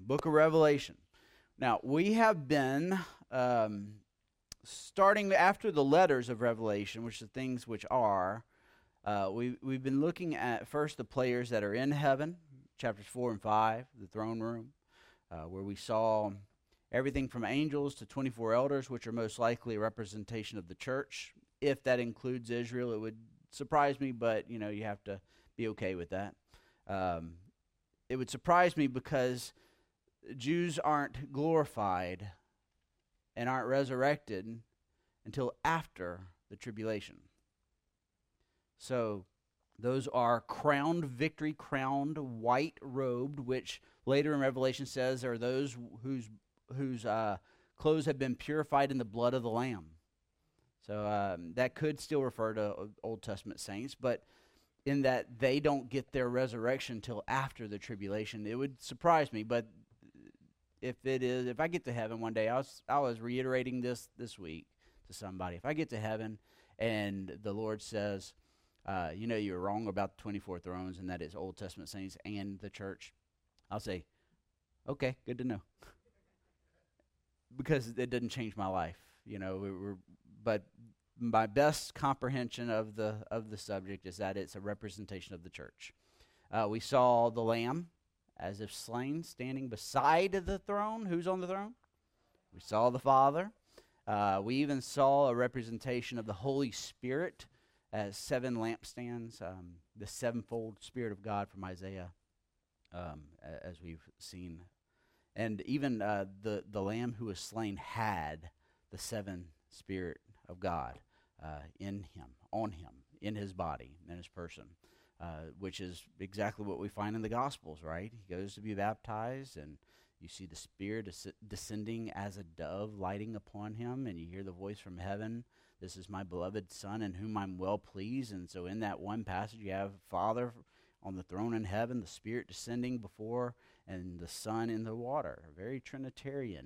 Book of Revelation. Now, we have been starting after the letters of Revelation, which are things which are, we've been looking at first the players that are in heaven, chapters 4 and 5, the throne room, where we saw everything from angels to 24 elders, which are most likely a representation of the church. If that includes Israel, it would surprise me, but you have to be okay with that. It would surprise me because Jews aren't glorified and aren't resurrected until after the tribulation. So those are crowned, victory-crowned, white-robed, which later in Revelation says are those whose clothes have been purified in the blood of the Lamb. So that could still refer to Old Testament saints, but in that they don't get their resurrection till after the tribulation. It would surprise me, but if I get to heaven one day, I was reiterating this week to somebody. If I get to heaven and the Lord says, you're wrong about the 24 thrones, and that is Old Testament saints and the church, I'll say, okay, good to know. Because it doesn't change my life, but my best comprehension of the subject is that it's a representation of the church. We saw the Lamb as if slain, standing beside the throne. Who's on the throne? We saw the Father. We even saw a representation of the Holy Spirit as 7 lampstands, the sevenfold Spirit of God from Isaiah, as we've seen. And even the Lamb who was slain had the 7 Spirit of God in him, on him, in his body, in his person, which is exactly what we find in the Gospels, right? He goes to be baptized, and you see the Spirit descending as a dove, lighting upon him, and you hear the voice from heaven, "This is my beloved Son, in whom I'm well pleased." And so in that one passage, you have Father on the throne in heaven, the Spirit descending before, and the Son in the water. Very Trinitarian.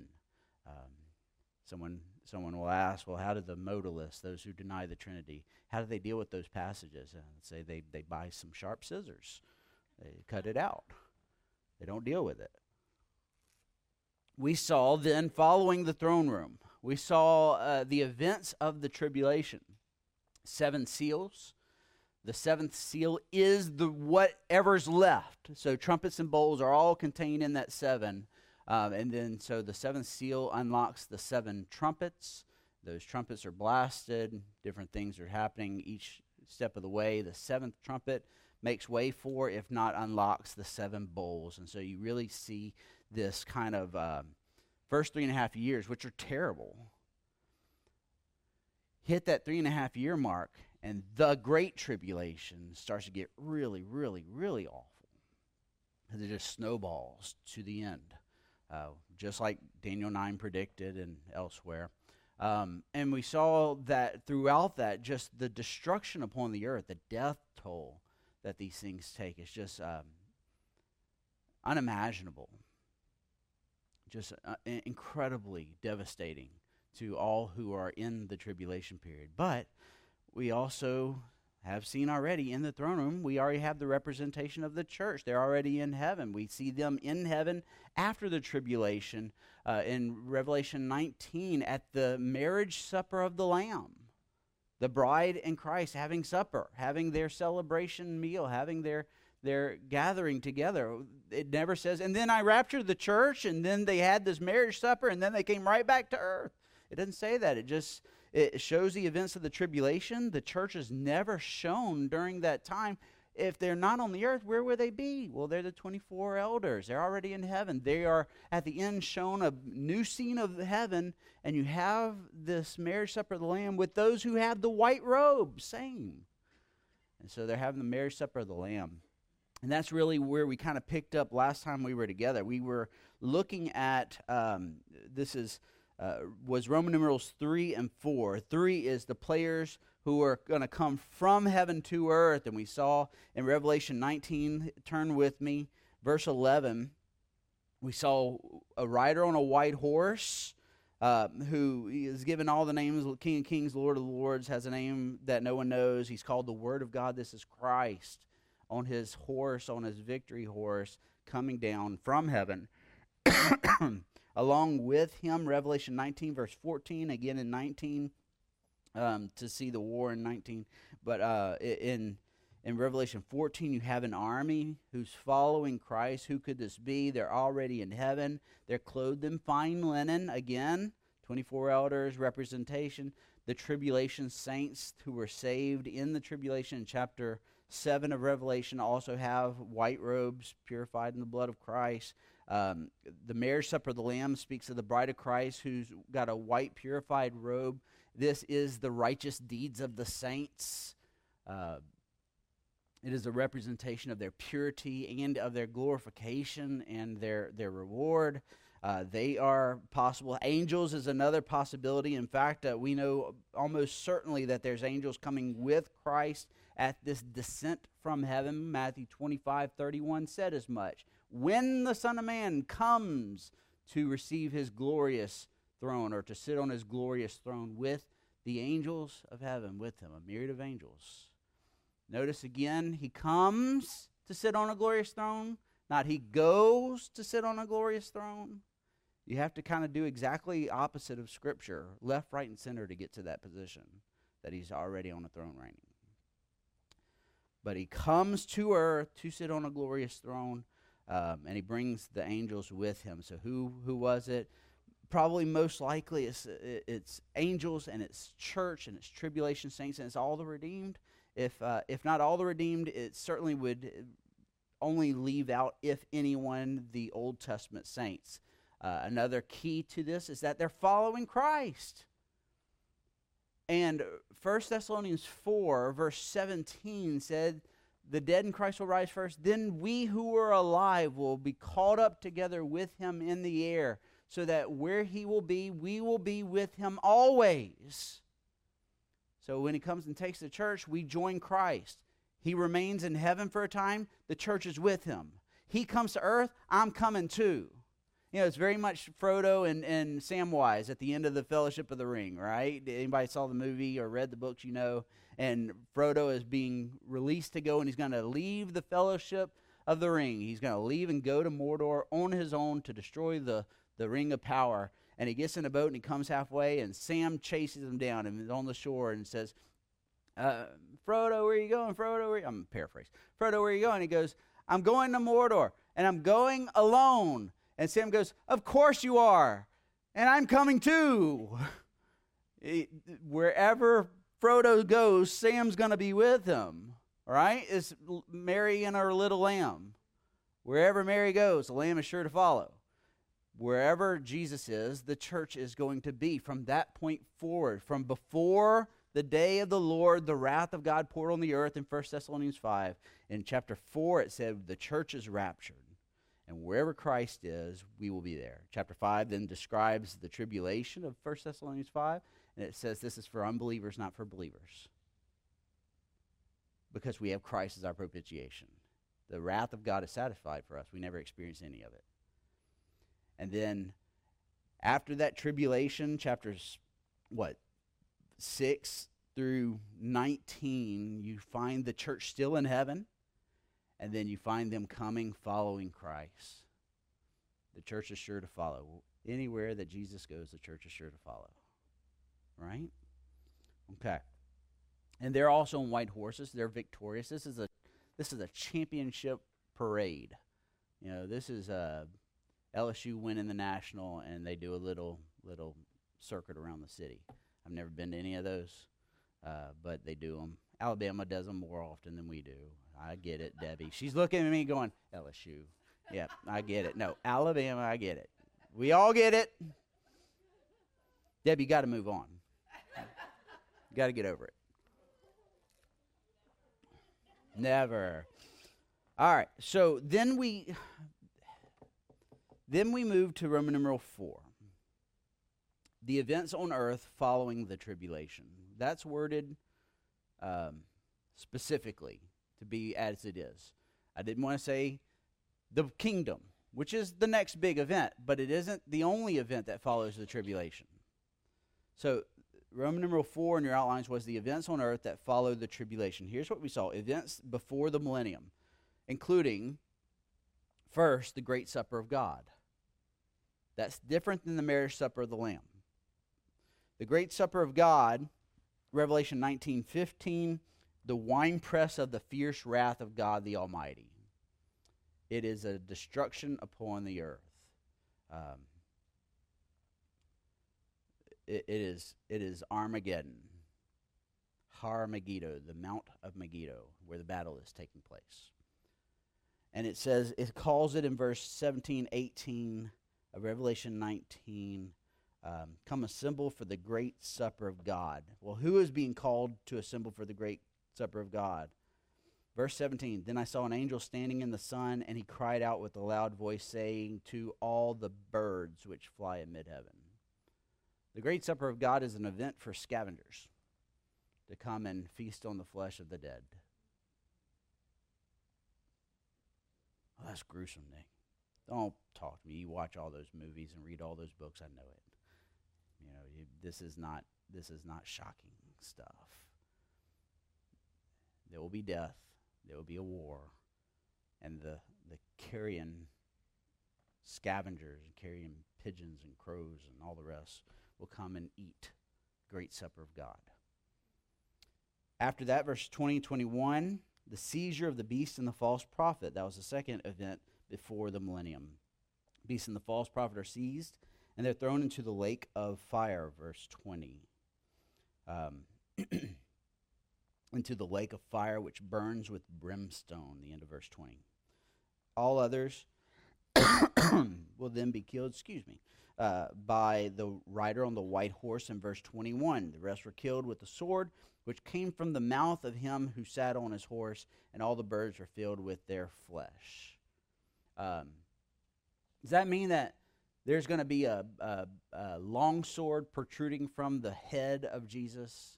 Someone will ask, well, how do the modalists, those who deny the Trinity, how do they deal with those passages? And say they buy some sharp scissors. They cut it out. They don't deal with it. We saw then, following the throne room, we saw the events of the tribulation. 7 seals. The 7th seal is the whatever's left. So trumpets and bowls are all contained in that 7. And then so the 7th seal unlocks the 7 trumpets. Those trumpets are blasted. Different things are happening each step of the way. The 7th trumpet makes way for, if not unlocks, the 7 bowls. And so you really see this kind of first 3.5 years, which are terrible, hit that 3.5 year mark, and the Great Tribulation starts to get really, really, really awful. And it just snowballs to the end, just like Daniel 9 predicted and elsewhere. And we saw that throughout that, just the destruction upon the earth, the death toll that these things take is just unimaginable. Just incredibly devastating to all who are in the tribulation period. But we also have seen already in the throne room, we already have the representation of the church. They're already in heaven. We see them in heaven after the tribulation in Revelation 19 at the marriage supper of the Lamb. The bride and Christ having supper, having their celebration meal, having their gathering together. It never says, and then I raptured the church, and then they had this marriage supper, and then they came right back to earth. It doesn't say that. It shows the events of the tribulation. The church is never shown during that time. If they're not on the earth, where will they be? Well, they're the 24 elders. They're already in heaven. They are at the end shown a new scene of heaven, and you have this marriage supper of the Lamb with those who have the white robe, same. And so they're having the marriage supper of the Lamb. And that's really where we kind of picked up last time we were together. We were looking at, was Roman numerals 3 and 4. 3 is the players who are going to come from heaven to earth. And we saw in Revelation 19, turn with me, verse 11, we saw a rider on a white horse who is given all the names, King of Kings, Lord of Lords, has a name that no one knows. He's called the Word of God. This is Christ on his horse, on his victory horse, coming down from heaven. along with him. Revelation 19, verse 14, again in 19, to see the war in 19. But in Revelation 14, you have an army who's following Christ. Who could this be? They're already in heaven. They're clothed in fine linen. Again, 24 elders, representation. The tribulation saints who were saved in the tribulation in chapter 7 of Revelation also have white robes purified in the blood of Christ. The marriage supper of the Lamb speaks of the bride of Christ who's got a white purified robe. This is the righteous deeds of the saints. It is a representation of their purity and of their glorification and their reward. They are possible. Angels is another possibility. In fact, we know almost certainly that there's angels coming with Christ at this descent from heaven. Matthew 25:31 said as much. When the Son of Man comes to receive his glorious throne, or to sit on his glorious throne with the angels of heaven with him, a myriad of angels. Notice again, he comes to sit on a glorious throne, not he goes to sit on a glorious throne. You have to kind of do exactly opposite of Scripture, left, right, and center to get to that position, that he's already on the throne reigning. But he comes to earth to sit on a glorious throne, and he brings the angels with him. So who was it? Probably most likely it's angels, and it's church, and it's tribulation saints, and it's all the redeemed. If not all the redeemed, it certainly would only leave out, if anyone, the Old Testament saints. Another key to this is that they're following Christ. And 1 Thessalonians 4, verse 17 said, the dead in Christ will rise first. Then we who are alive will be caught up together with him in the air, so that where he will be, we will be with him always. So when he comes and takes the church, we join Christ. He remains in heaven for a time. The church is with him. He comes to earth. I'm coming too. You know, it's very much Frodo and Samwise at the end of the Fellowship of the Ring, right? Anybody saw the movie or read the books, you know? And Frodo is being released to go, and he's going to leave the Fellowship of the Ring. He's going to leave and go to Mordor on his own to destroy the Ring of Power. And he gets in a boat, and he comes halfway, and Sam chases him down and is on the shore and says, Frodo, where are you going? Frodo, I'm paraphrasing. Frodo, where are you going? He goes, I'm going to Mordor, and I'm going alone. And Sam goes, of course you are, and I'm coming too. Wherever Frodo goes, Sam's going to be with him, all right? It's Mary and her little lamb. Wherever Mary goes, the lamb is sure to follow. Wherever Jesus is, the church is going to be from that point forward. From before the day of the Lord, the wrath of God poured on the earth in 1 Thessalonians 5. In chapter 4, it said the church is raptured. And wherever Christ is, we will be there. Chapter 5 then describes the tribulation of 1 Thessalonians 5. And it says this is for unbelievers, not for believers. Because we have Christ as our propitiation. The wrath of God is satisfied for us. We never experience any of it. And then after that tribulation, chapters 6 through 19, you find the church still in heaven. And then you find them coming, following Christ. The church is sure to follow. Anywhere that Jesus goes, the church is sure to follow. Right? Okay. And they're also on white horses. They're victorious. This is a championship parade. You know, this is LSU winning the national, and they do a little circuit around the city. I've never been to any of those, but they do them. Alabama does them more often than we do. I get it, Debbie. She's looking at me going, LSU. Yeah, I get it. No, Alabama, I get it. We all get it. Debbie, you got to move on. You got to get over it. Never. All right, so then we move to Roman numeral 4. The events on earth following the tribulation. That's worded specifically to be as it is. I didn't want to say the kingdom, which is the next big event, but it isn't the only event that follows the tribulation. So Roman numeral 4 in your outlines was the events on earth that followed the tribulation. Here's what we saw. Events before the millennium, including, first, the great supper of God. That's different than the marriage supper of the Lamb. The great supper of God, Revelation 19:15, the winepress of the fierce wrath of God the Almighty. It is a destruction upon the earth. It is Armageddon. Har Megiddo, the Mount of Megiddo, where the battle is taking place. And it says, it calls it in verse 17, 18 of Revelation 19, come assemble for the great supper of God. Well, who is being called to assemble for the great supper of God? Verse 17, then I saw an angel standing in the sun, and he cried out with a loud voice, saying to all the birds which fly in mid-heaven. The great supper of God is an event for scavengers to come and feast on the flesh of the dead. Oh, that's gruesome, Nick. Don't talk to me. You watch all those movies and read all those books. I know it. You know, this is not shocking stuff. There will be death. There will be a war, and the carrion scavengers and carrion pigeons and crows and all the rest will come and eat great supper of God. After that, verse 20 and 21, the seizure of the beast and the false prophet. That was the second event before the millennium. Beast and the false prophet are seized, and they're thrown into the lake of fire, verse 20. Into the lake of fire which burns with brimstone, the end of verse 20. All others will then be killed, by the rider on the white horse in verse 21. The rest were killed with the sword which came from the mouth of him who sat on his horse, and all the birds were filled with their flesh. Does that mean that there's going to be a long sword protruding from the head of Jesus?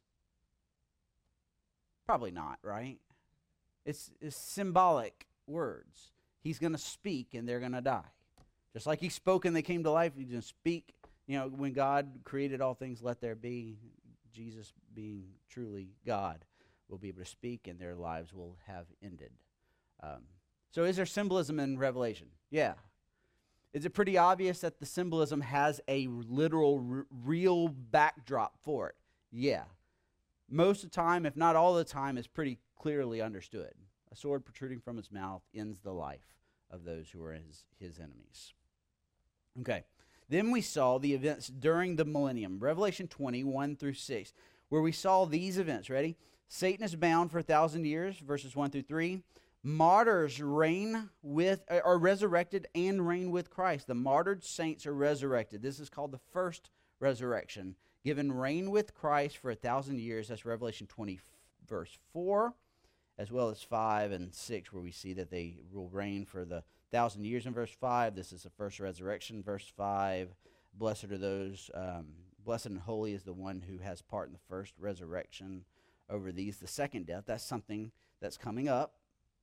Probably not, right? It's symbolic words. He's going to speak and they're going to die. Just like he spoke and they came to life, he's going to speak. You know, when God created all things, let there be. Jesus being truly God will be able to speak and their lives will have ended. So is there symbolism in Revelation? Yeah. Is it pretty obvious that the symbolism has a literal, real backdrop for it? Yeah. Most of the time, if not all the time, is pretty clearly understood. A sword protruding from his mouth ends the life of those who are his enemies. Okay. Then we saw the events during the millennium, Revelation 20, 1 through 6, where we saw these events. Ready? Satan is bound for 1,000 years, verses 1 through 3. Martyrs are resurrected and reign with Christ. The martyred saints are resurrected. This is called the first resurrection. Given reign with Christ for 1,000 years. That's Revelation 20, verse 4, as well as 5 and 6, where we see that they will reign for the 1,000 years in verse 5. This is the first resurrection, verse 5. Blessed are those, blessed and holy is the one who has part in the first resurrection. Over these, the second death, that's something that's coming up,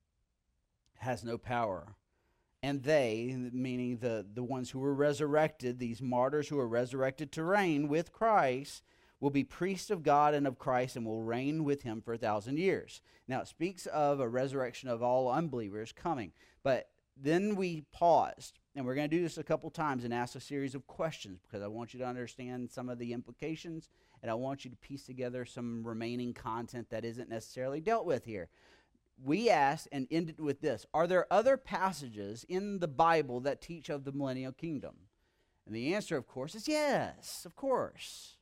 has no power. And they, meaning the ones who were resurrected, these martyrs who are resurrected to reign with Christ, will be priests of God and of Christ and will reign with him for 1,000 years. Now, it speaks of a resurrection of all unbelievers coming. But then we paused, and we're going to do this a couple times and ask a series of questions because I want you to understand some of the implications, and I want you to piece together some remaining content that isn't necessarily dealt with here. We asked and ended with this: are there other passages in the Bible that teach of the millennial kingdom? And the answer, of course, is yes, of course.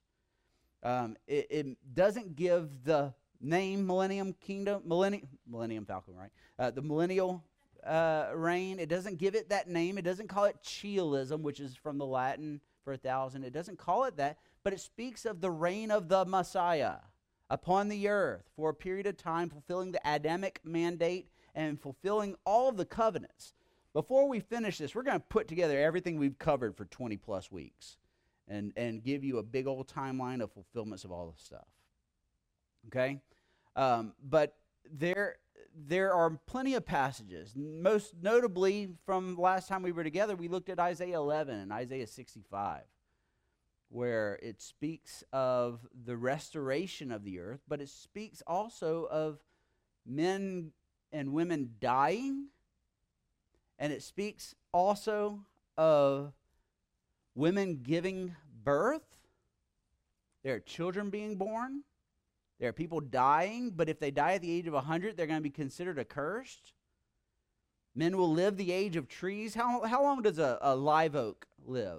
It doesn't give the name millennium kingdom, millennium falcon, right? The millennial reign. It doesn't give it that name. It doesn't call it Chialism, which is from the Latin for 1,000. It doesn't call it that, but it speaks of the reign of the Messiah upon the earth for a period of time, fulfilling the Adamic mandate and fulfilling all of the covenants. Before we finish this, we're going to put together everything we've covered for 20 plus weeks and give you a big old timeline of fulfillments of all this stuff. Okay? But there are plenty of passages. Most notably, from last time we were together, we looked at Isaiah 11 and Isaiah 65. Where it speaks of the restoration of the earth, but it speaks also of men and women dying, and it speaks also of women giving birth. There are children being born. There are people dying, but if they die at the age of 100, they're going to be considered accursed. Men will live the age of trees. How long does a live oak live?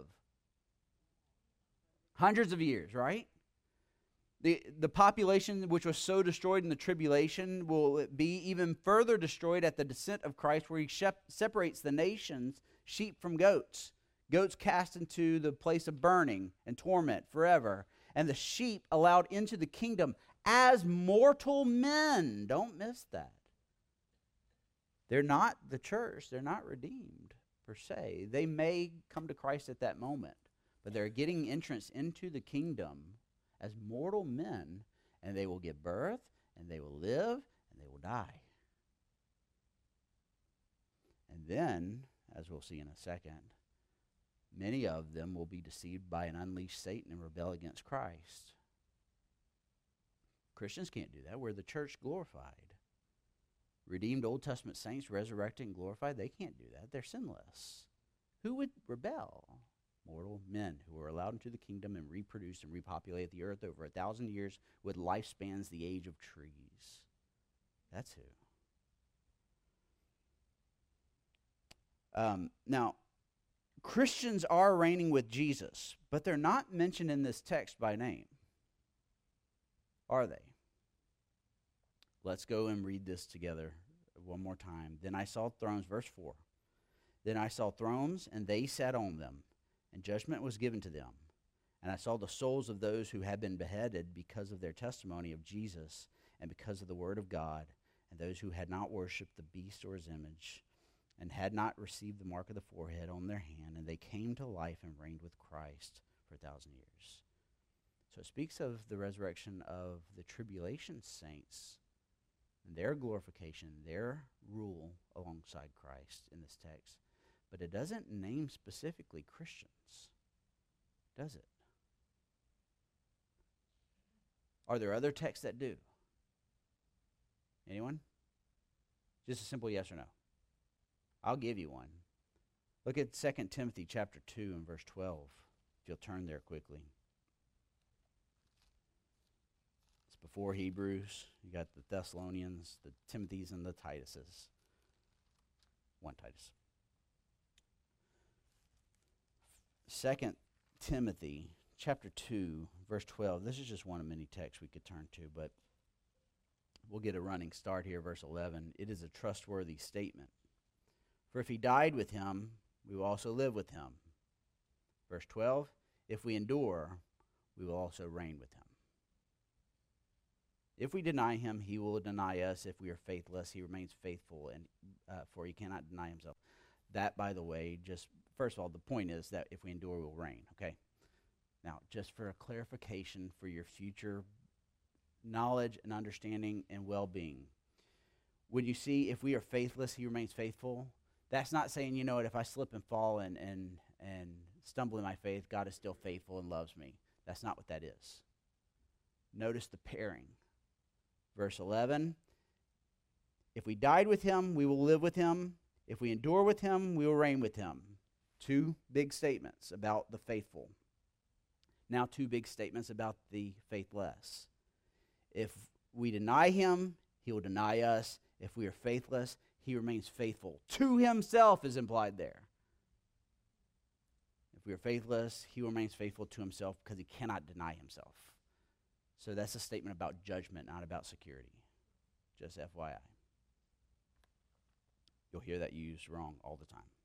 Hundreds of years, right? The population which was so destroyed in the tribulation will be even further destroyed at the descent of Christ, where he separates the nations, sheep from goats. Goats cast into the place of burning and torment forever, and the sheep allowed into the kingdom as mortal men. Don't miss that. They're not the church. They're not redeemed per se. They may come to Christ at that moment, but they're getting entrance into the kingdom as mortal men, and they will give birth, and they will live, and they will die. And then, as we'll see in a second, many of them will be deceived by an unleashed Satan and rebel against Christ. Christians can't do that. We're the church glorified. Redeemed Old Testament saints, resurrected and glorified, they can't do that. They're sinless. Who would rebel? Mortal men who are allowed into the kingdom and reproduce and repopulate the earth over 1,000 years with lifespans the age of trees. That's who. Now, Christians are reigning with Jesus, but they're not mentioned in this text by name. Are they? Let's go and read this together one more time. Then I saw thrones, verse 4. Then I saw thrones, and they sat on them, and judgment was given to them. And I saw the souls of those who had been beheaded because of their testimony of Jesus and because of the word of God, and those who had not worshipped the beast or his image, and had not received the mark of the forehead on their hand, and they came to life and reigned with Christ for 1,000 years. So it speaks of the resurrection of the tribulation saints, and their glorification, their rule alongside Christ in this text. But it doesn't name specifically Christians, does it? Are there other texts that do? Anyone? Just a simple yes or no. I'll give you one. Look at 2 Timothy chapter 2 and verse 12, if you'll turn there quickly. It's before Hebrews. You got the Thessalonians, the Timothys, and the Tituses. One Titus. 2 Timothy chapter 2, verse 12. This is just one of many texts we could turn to, but we'll get a running start here, verse 11. It is a trustworthy statement. For if he died with him, we will also live with him. Verse 12, if we endure, we will also reign with him. If we deny him, he will deny us. If we are faithless, he remains faithful, and for he cannot deny himself. That, by the way, just first of all, the point is that if we endure, we'll reign, okay? Now, just for a clarification for your future knowledge and understanding and well-being, when you see if we are faithless, he remains faithful, that's not saying, you know what, if I slip and fall and stumble in my faith, God is still faithful and loves me. That's not what that is. Notice the pairing. Verse 11, if we died with him, we will live with him. If we endure with him, we will reign with him. Two big statements about the faithful. Now two big statements about the faithless. If we deny him, he will deny us. If we are faithless, he remains faithful. To himself is implied there. If we are faithless, he remains faithful to himself because he cannot deny himself. So that's a statement about judgment, not about security. Just FYI. You'll hear that used wrong all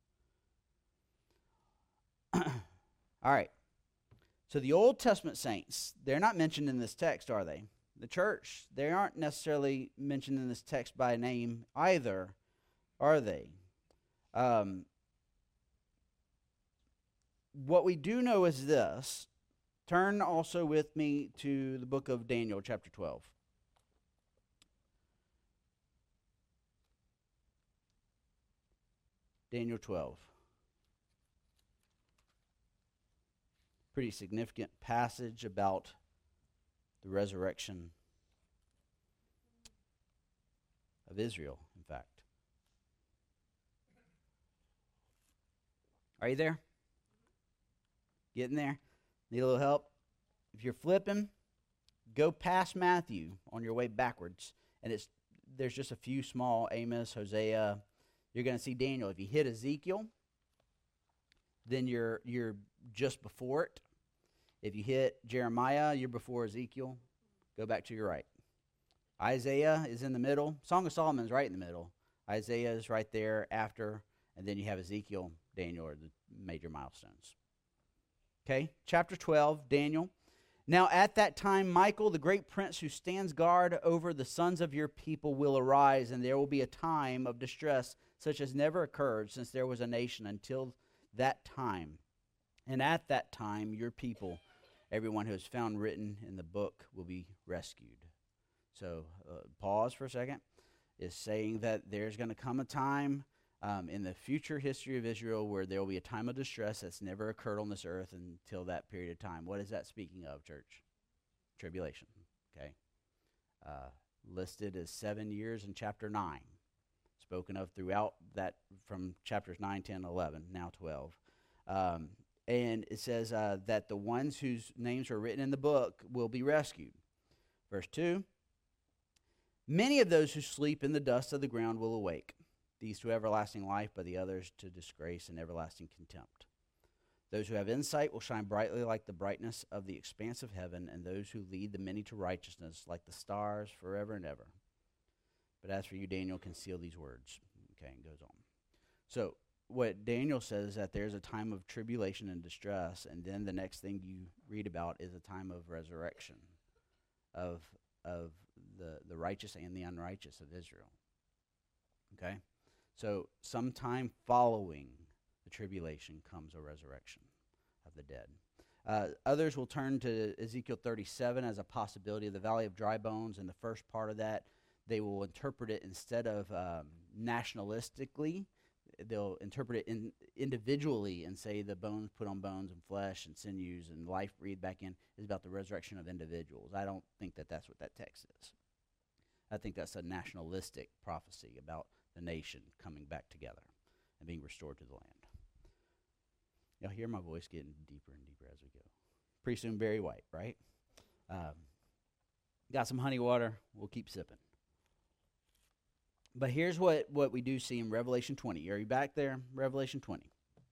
the time. All right. So the Old Testament saints, they're not mentioned in this text, are they? The church, they aren't necessarily mentioned in this text by name either, are they? What we do know is this. Turn also with me to the book of Daniel, chapter 12. Daniel 12. Pretty significant passage about the resurrection of Israel, in fact. Are you there? Getting there? Need a little help? If you're flipping, go past Matthew on your way backwards, and there's just a few small, Amos, Hosea. You're going to see Daniel. If you hit Ezekiel, then you're just before it. If you hit Jeremiah, you're before Ezekiel. Go back to your right. Isaiah is in the middle. Song of Solomon is right in the middle. Isaiah is right there after, and then you have Ezekiel, Daniel are the major milestones. Okay, chapter 12, Daniel. Now at that time, Michael, the great prince who stands guard over the sons of your people, will arise, and there will be a time of distress such as never occurred since there was a nation until that time. And at that time, your people, everyone who is found written in the book, will be rescued. So pause for a second. Is saying that there's going to come a time in the future history of Israel where there will be a time of distress that's never occurred on this earth until that period of time. What is that speaking of, church? Tribulation, okay? Listed as 7 years in chapter 9. Spoken of throughout that from chapters 9, 10, 11, now 12. And it says that the ones whose names are written in the book will be rescued. Verse 2, many of those who sleep in the dust of the ground will awake, these to everlasting life, but the others to disgrace and everlasting contempt. Those who have insight will shine brightly like the brightness of the expanse of heaven, and those who lead the many to righteousness like the stars forever and ever. But as for you, Daniel, conceal these words. Okay, and goes on. So what Daniel says is that there's a time of tribulation and distress, and then the next thing you read about is a time of resurrection of the righteous and the unrighteous of Israel. Okay? So sometime following the tribulation comes a resurrection of the dead. Others will turn to Ezekiel 37 as a possibility of the valley of dry bones. In the first part of that, they will interpret it instead of nationalistically. They'll interpret it individually and say the bones put on bones and flesh and sinews and life breathed back in is about the resurrection of individuals. I don't think that that's what that text is. I think that's a nationalistic prophecy about the nation coming back together and being restored to the land. You'll hear my voice getting deeper and deeper as we go. Pretty soon, Barry White, right? Got some honey water. We'll keep sipping. But here's what we do see in Revelation 20. Are you back there? Revelation 20.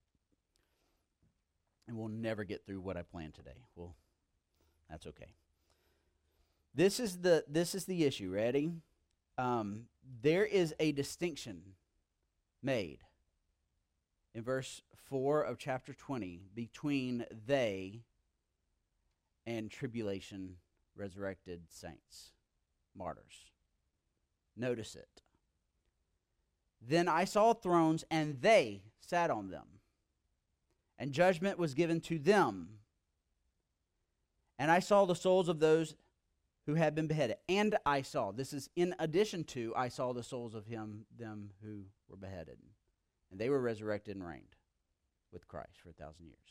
And we'll never get through what I planned today. Well, that's okay. This is the issue. Ready? There is a distinction made in verse 4 of chapter 20 between they and tribulation resurrected saints, martyrs. Notice it. Then I saw thrones, and they sat on them, and judgment was given to them. And I saw the souls of those who had been beheaded. And I saw, this is in addition to, I saw the souls of them who were beheaded. And they were resurrected and reigned with Christ for 1,000 years.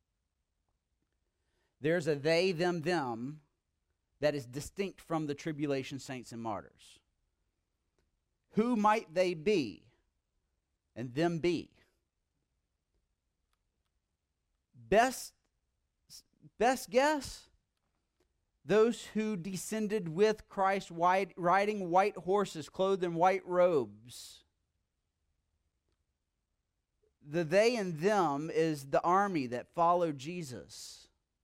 There's a they, them that is distinct from the tribulation saints and martyrs. Who might they be and them be? Best guess? Those who descended with Christ riding white horses, clothed in white robes. The they and them is the army that followed Jesus.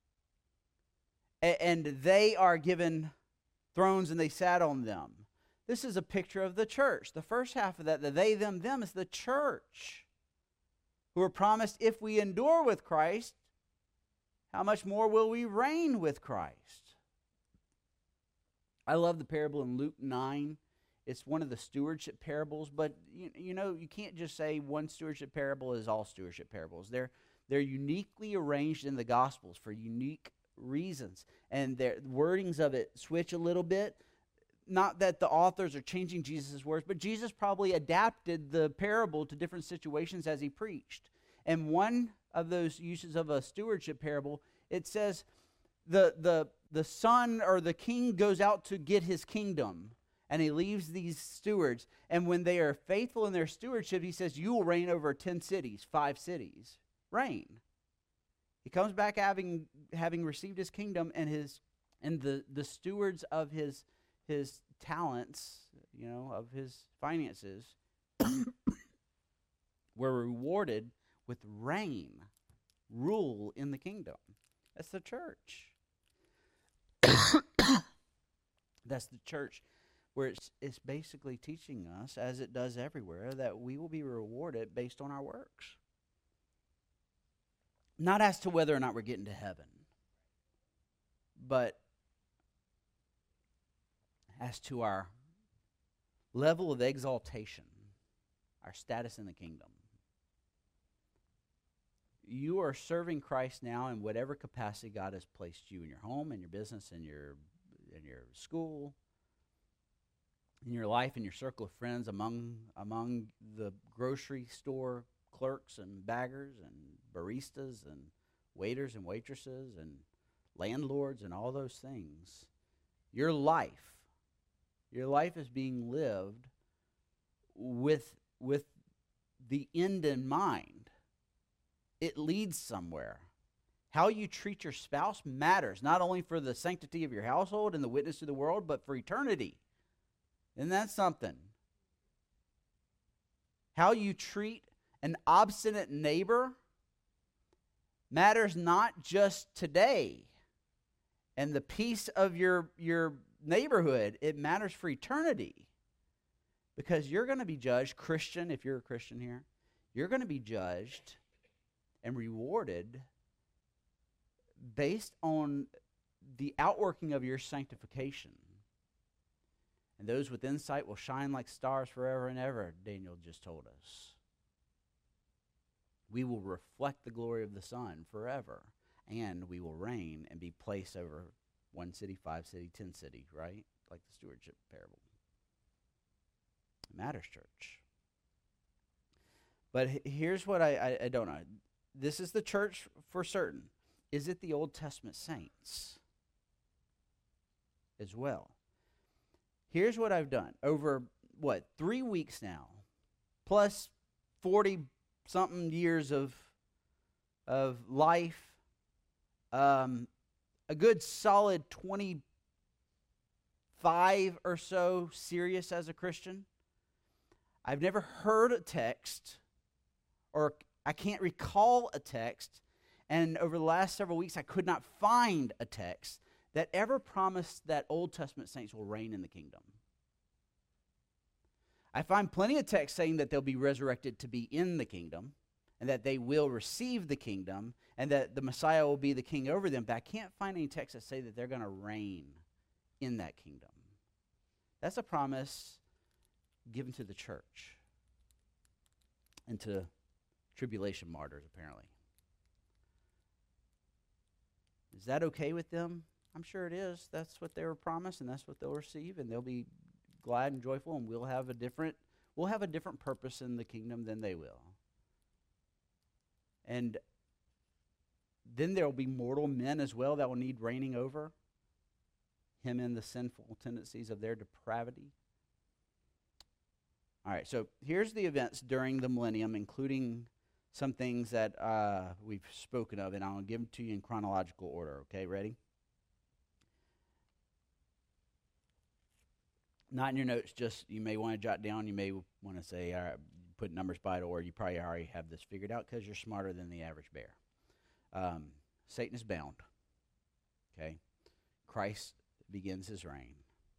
And they are given thrones and they sat on them. This is a picture of the church. The first half of that, the they, them is the church, who are promised if we endure with Christ, how much more will we reign with Christ? I love the parable in Luke 9. It's one of the stewardship parables, but you can't just say one stewardship parable is all stewardship parables. They're uniquely arranged in the Gospels for unique reasons, and their wordings of it switch a little bit. Not that the authors are changing Jesus' words, but Jesus probably adapted the parable to different situations as he preached. And one of those uses of a stewardship parable, it says the son or the king goes out to get his kingdom, and he leaves these stewards. And when they are faithful in their stewardship, he says, you will reign over 10 cities, 5 cities. Reign. He comes back having received his kingdom, and the stewards of his talents, of his finances, were rewarded with reign, rule in the kingdom. That's the church. That's the church, where it's basically teaching us, as it does everywhere, that we will be rewarded based on our works. Not as to whether or not we're getting to heaven, but as to our level of exaltation, our status in the kingdom. You are serving Christ now in whatever capacity God has placed you, in your home, in your business, in your school, in your life, in your circle of friends, among the grocery store clerks and baggers and baristas and waiters and waitresses and landlords and all those things. Your life is being lived with the end in mind. It leads somewhere. How you treat your spouse matters, not only for the sanctity of your household and the witness to the world, but for eternity. Isn't that something? How you treat an obstinate neighbor matters not just today and the peace of your neighborhood. It matters for eternity. Because you're going to be judged, Christian, if you're a Christian here, you're going to be judged and rewarded based on the outworking of your sanctification. And those with insight will shine like stars forever and ever, Daniel just told us. We will reflect the glory of the Son forever, and we will reign and be placed over 1 city, 5 city, 10 city, right? Like the stewardship parable. It matters, church. But here's what I don't know. This is the church for certain. Is it the Old Testament saints as well? Here's what I've done. Over, 3 weeks now, plus 40-something years of life, a good solid 25 or so serious as a Christian. I've never heard a text, or I can't recall a text, and over the last several weeks I could not find a text that ever promised that Old Testament saints will reign in the kingdom. I find plenty of texts saying that they'll be resurrected to be in the kingdom, and that they will receive the kingdom, and that the Messiah will be the king over them, but I can't find any texts that say that they're going to reign in that kingdom. That's a promise given to the church and to tribulation martyrs, apparently. Is that okay with them? I'm sure it is. That's what they were promised, and that's what they'll receive, and they'll be glad and joyful, and we'll have a different purpose in the kingdom than they will. And then there will be mortal men as well that will need reigning over him in the sinful tendencies of their depravity. All right, so here's the events during the millennium, including some things that we've spoken of, and I'll give them to you in chronological order. Okay, ready? Not in your notes, just you may want to jot down, you may want to say, all right, put numbers by it, or you probably already have this figured out because you're smarter than the average bear. Satan is bound. Okay? Christ begins his reign.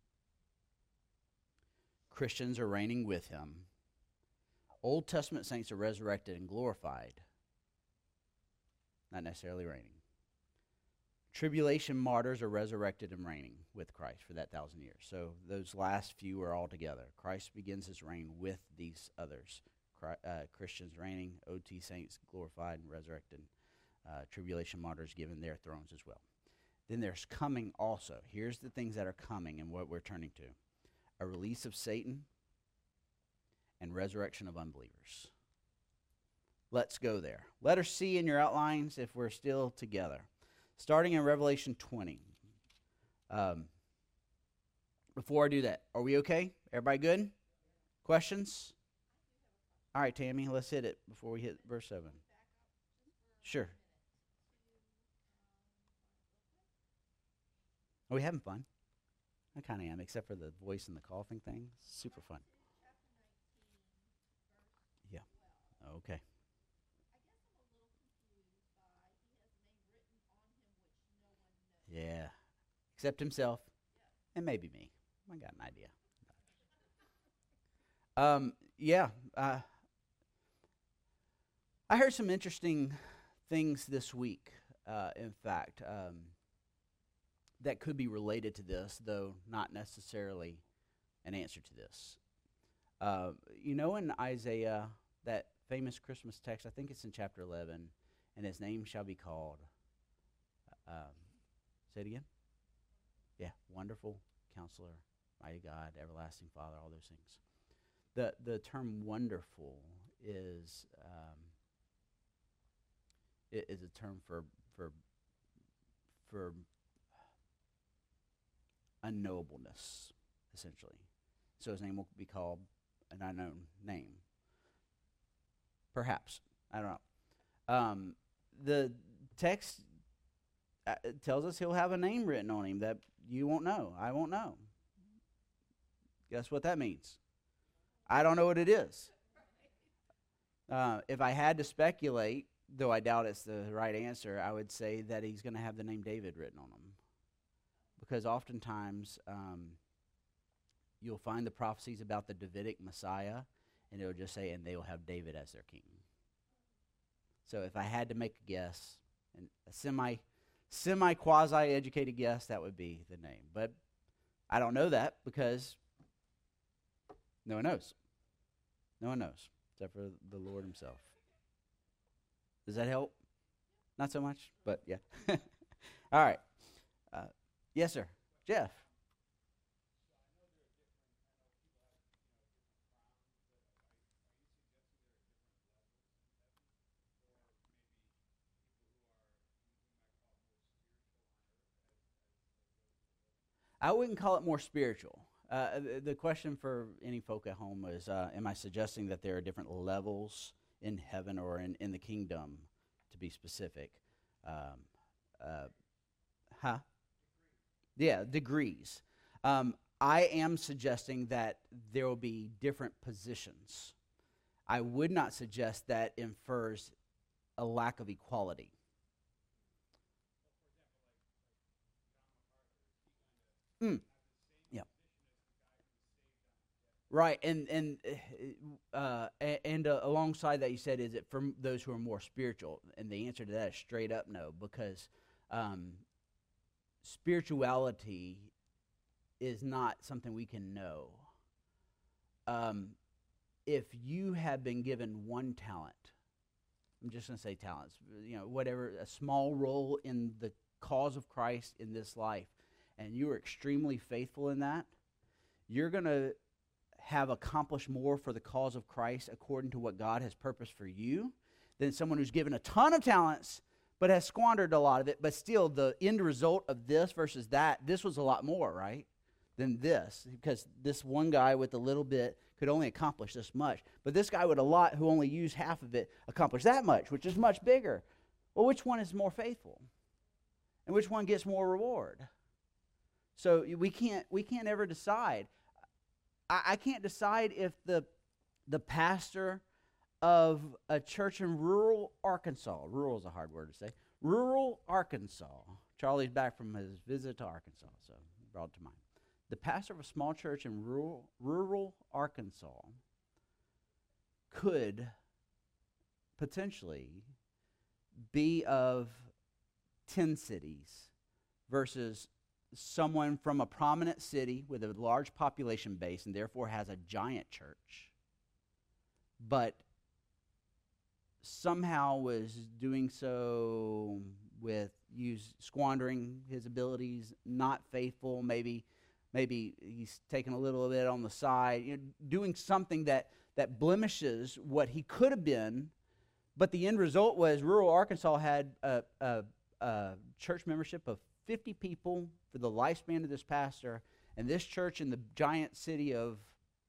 Christians are reigning with him. Old Testament saints are resurrected and glorified, not necessarily reigning. Tribulation martyrs are resurrected and reigning with Christ for that 1,000 years. So those last few are all together. Christ begins his reign with these others. Christians reigning, OT saints glorified and resurrected, tribulation martyrs given their thrones as well. Then there's coming also. Here's the things that are coming and what we're turning to. A release of Satan and resurrection of unbelievers. Let's go there. Letter C in your outlines if we're still together. Starting in Revelation 20. Before I do that, are we okay? Everybody good? Questions? All right, Tammy, let's hit it before we hit verse 7. Sure. Are we having fun? I kind of am, except for the voice and the coughing thing. Super fun. Yeah. Okay. Yeah. Except himself and maybe me. I got an idea. Yeah. I heard some interesting things this week. In fact, that could be related to this, though not necessarily an answer to this. In Isaiah, that famous Christmas text, I think it's in chapter 11, and his name shall be called, say it again? Yeah, Wonderful Counselor, Mighty God, Everlasting Father, all those things. The term wonderful is a term for unknowableness, essentially. So his name will be called an unknown name. Perhaps. I don't know. The text tells us he'll have a name written on him that you won't know. I won't know. Guess what that means? I don't know what it is. If I had to speculate, though I doubt it's the right answer, I would say that he's going to have the name David written on him. Because oftentimes you'll find the prophecies about the Davidic Messiah, and it'll just say, and they will have David as their king. So if I had to make a guess, and a semi-quasi-educated guess, that would be the name. But I don't know that because no one knows. No one knows, except for the Lord himself. Does that help? Not so much, but yeah. All right. Yes, sir. Jeff. I wouldn't call it more spiritual. The question for any folk at home is, am I suggesting that there are different levels in heaven or in the kingdom, to be specific? Huh? Yeah, degrees. I am suggesting that there will be different positions. I would not suggest that infers a lack of equality. Mm, yeah. Right, and alongside that, you said, is it for those who are more spiritual? And the answer to that is straight up no, because spirituality is not something we can know. If you have been given one talent, I'm just going to say talents, whatever, a small role in the cause of Christ in this life, and you are extremely faithful in that, you're going to have accomplished more for the cause of Christ according to what God has purposed for you than someone who's given a ton of talents but has squandered a lot of it. But still, the end result of this versus that, this was a lot more, right, than this, because this one guy with a little bit could only accomplish this much. But this guy with a lot who only used half of it accomplished that much, which is much bigger. Well, which one is more faithful? And which one gets more reward? So we can't ever decide. I can't decide if the pastor of a church in rural Arkansas, rural is a hard word to say, rural Arkansas, Charlie's back from his visit to Arkansas, so brought it to mind. The pastor of a small church in rural Arkansas could potentially be of 10 cities versus someone from a prominent city with a large population base and therefore has a giant church, but somehow was doing so with squandering his abilities, not faithful, maybe he's taking a little bit on the side, doing something that blemishes what he could have been. But the end result was rural Arkansas had a church membership of 50 people for the lifespan of this pastor, and this church in the giant city of,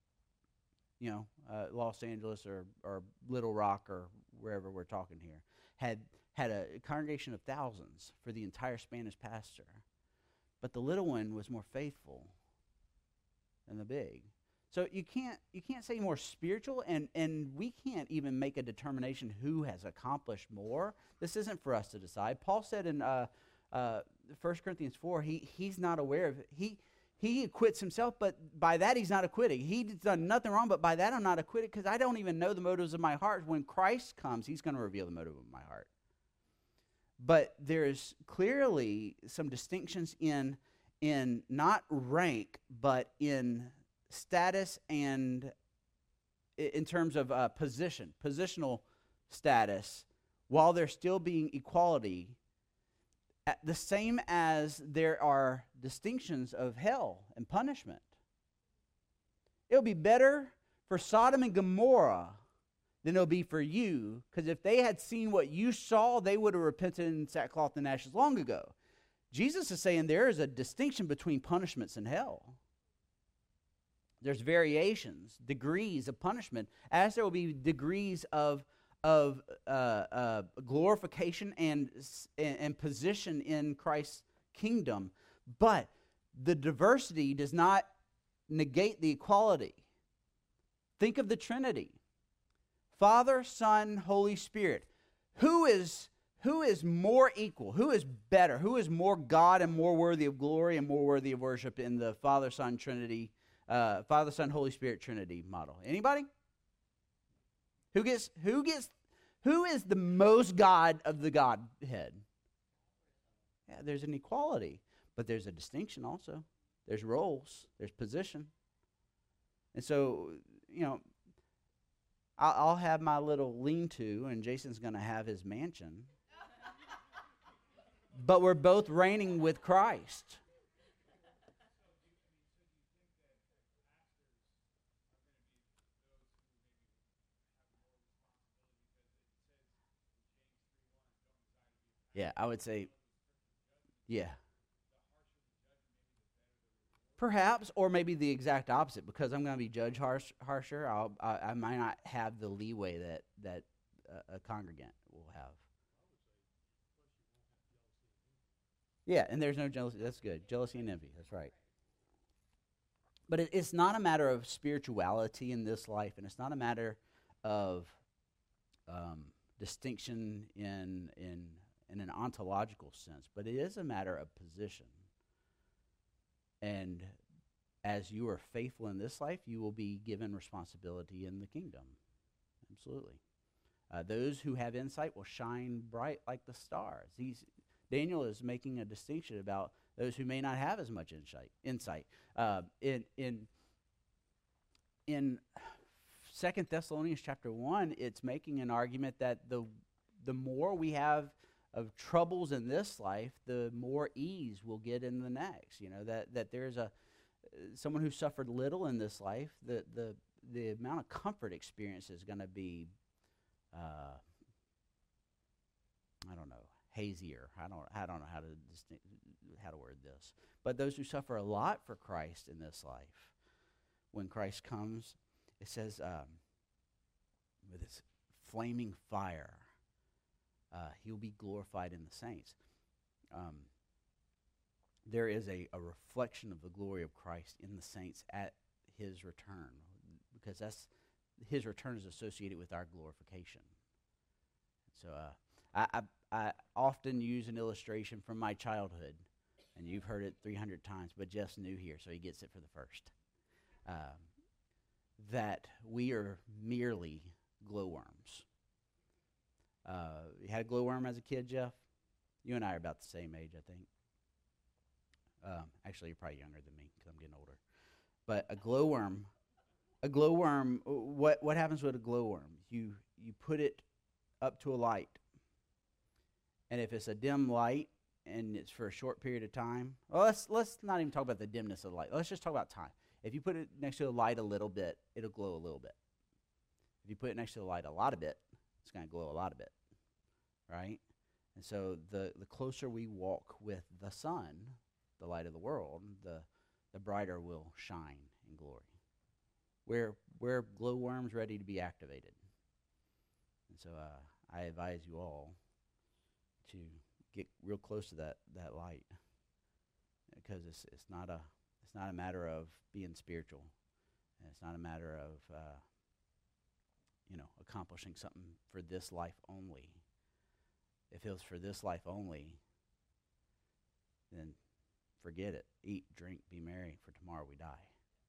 Los Angeles or Little Rock or wherever we're talking here, had a congregation of thousands for the entire span as pastor. but the little one was more faithful than the big. So you can't say more spiritual, and we can't even make a determination who has accomplished more. This isn't for us to decide. Paul said in 1 Corinthians 4, he's not aware of it. He acquits himself, but by that he's not acquitted. He's done nothing wrong, but by that I'm not acquitted because I don't even know the motives of my heart. When Christ comes, he's going to reveal the motive of my heart. But there's clearly some distinctions in not rank, but in status and in terms of positional status, while there still being equality, the same as there are distinctions of hell and punishment. It'll be better for Sodom and Gomorrah than it'll be for you, because if they had seen what you saw, they would have repented in sackcloth and ashes long ago. Jesus is saying there is a distinction between punishments in hell. There's variations, degrees of punishment, as there will be degrees of glorification and position in Christ's kingdom. But the diversity does not negate the equality. Think of the Trinity. Father, Son, Holy Spirit. Who is more equal? Who is better? Who is more God and more worthy of glory and more worthy of worship in the Father, Son, Trinity, Father, Son, Holy Spirit Trinity model? Anybody? Who is the most God of the Godhead? Yeah, there's an equality, but there's a distinction also. There's roles, there's position. And so, I'll have my little lean-to, and Jason's going to have his mansion. But we're both reigning with Christ. Yeah, I would say, yeah. Perhaps, or maybe the exact opposite, because I'm going to be judged harsher. I might not have the leeway that a congregant will have. Yeah, and there's no jealousy. That's good. Jealousy and envy. That's right. But it's not a matter of spirituality in this life, and it's not a matter of distinction in an ontological sense, but it is a matter of position. And as you are faithful in this life, you will be given responsibility in the kingdom. Absolutely. Those who have insight will shine bright like the stars. Daniel is making a distinction about those who may not have as much insight. In 2 Thessalonians chapter 1, it's making an argument that the more we have of troubles in this life, the more ease we'll get in the next. That there's someone who suffered little in this life, the amount of comfort experience is going to be, hazier. I don't know how to word this. But those who suffer a lot for Christ in this life, when Christ comes, it says, with his flaming fire, he'll be glorified in the saints. There is a reflection of the glory of Christ in the saints at his return, because his return is associated with our glorification. So I often use an illustration from my childhood, and you've heard it 300 times, but Jeff's new here, so he gets it for the first. That we are merely glowworms. You had a glowworm as a kid, Jeff? You and I are about the same age, I think. Actually, you're probably younger than me because I'm getting older. But a glowworm. What happens with a glowworm? You put it up to a light, and if it's a dim light and it's for a short period of time, well, let's not even talk about the dimness of the light. Let's just talk about time. If you put it next to the light a little bit, it'll glow a little bit. If you put it next to the light a lot of bit, it's going to glow a lot of bit, right? And so the closer we walk with the sun, the light of the world, the brighter we'll shine in glory. We're glowworms ready to be activated. And so I advise you all to get real close to that light. because it's not a matter of being spiritual, and it's not a matter of accomplishing something for this life only. If it was for this life only, then forget it. Eat, drink, be merry, for tomorrow we die.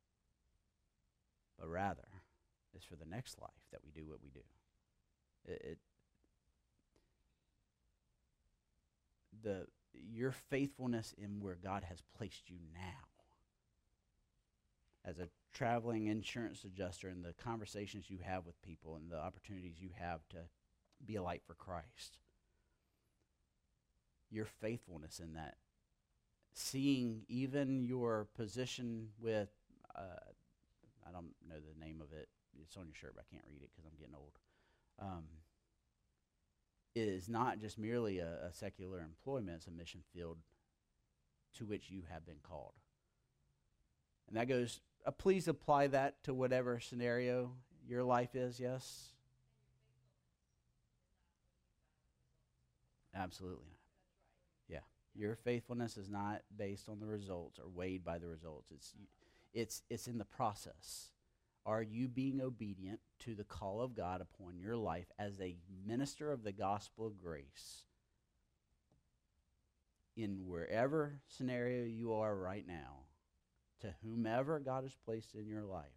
But rather, it's for the next life that we do what we do. Your faithfulness in where God has placed you now. As a traveling insurance adjuster, and the conversations you have with people and the opportunities you have to be a light for Christ. Your faithfulness in that. Seeing even your position with, I don't know the name of it. It's on your shirt, but I can't read it because I'm getting old. Is not just merely a secular employment, it's a mission field to which you have been called. And that goes, please apply that to whatever scenario your life is, yes? Absolutely not. Yeah. Your faithfulness is not based on the results or weighed by the results. It's in the process. Are you being obedient to the call of God upon your life as a minister of the gospel of grace in wherever scenario you are right now, to whomever God has placed in your life?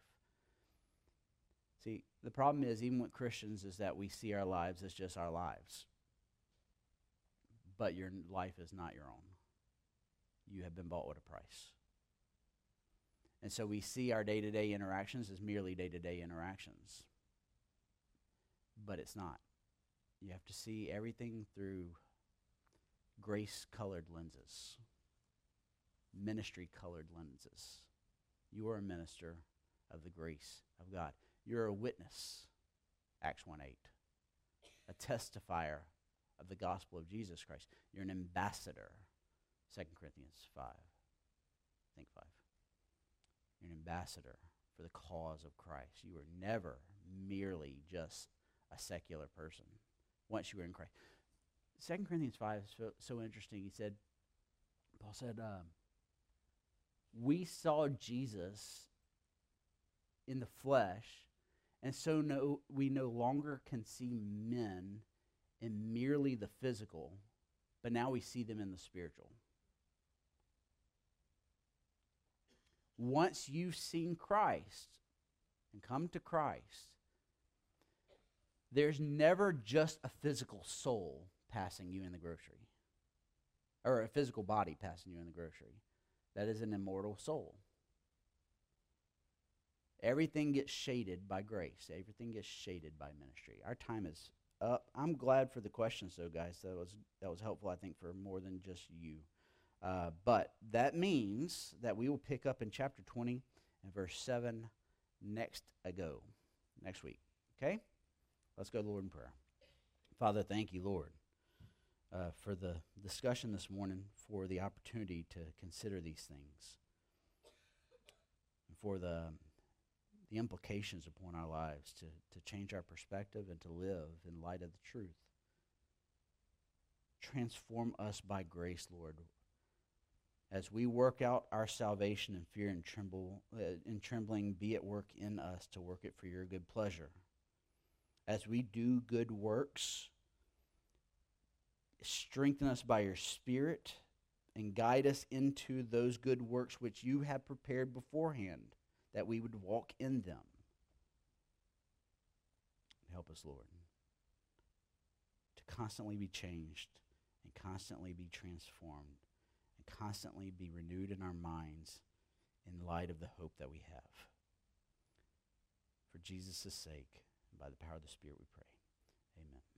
See, the problem is, even with Christians, is that we see our lives as just our lives. But your life is not your own. You have been bought with a price. And so we see our day-to-day interactions as merely day-to-day interactions. But it's not. You have to see everything through grace-colored lenses, ministry-colored lenses. You are a minister of the grace of God. You're a witness, Acts 1:8, a testifier of the gospel of Jesus Christ. You're an ambassador, 2 Corinthians 5, I think 5. You're an ambassador for the cause of Christ. You were never merely just a secular person once you were in Christ. 2 Corinthians 5 is so interesting. Paul said, we saw Jesus in the flesh, and so we no longer can see men in merely the physical, but now we see them in the spiritual. Once you've seen Christ and come to Christ, there's never just a physical soul passing you in the grocery, or a physical body passing you in the grocery. That is an immortal soul. Everything gets shaded by grace. Everything gets shaded by ministry. Our time is up. I'm glad for the questions, though, guys. That was helpful, I think, for more than just you. But that means that we will pick up in chapter 20 and verse 7 next week. Okay? Let's go to the Lord in prayer. Father, thank you, Lord, for the discussion this morning, for the opportunity to consider these things, and for the implications upon our lives to change our perspective and to live in light of the truth. Transform us by grace, Lord, as we work out our salvation in fear and trembling, be at work in us to work it for your good pleasure. As we do good works, strengthen us by your Spirit and guide us into those good works which you have prepared beforehand, that we would walk in them. Help us, Lord, to constantly be changed and constantly be transformed and constantly be renewed in our minds in light of the hope that we have. For Jesus' sake, and by the power of the Spirit we pray. Amen.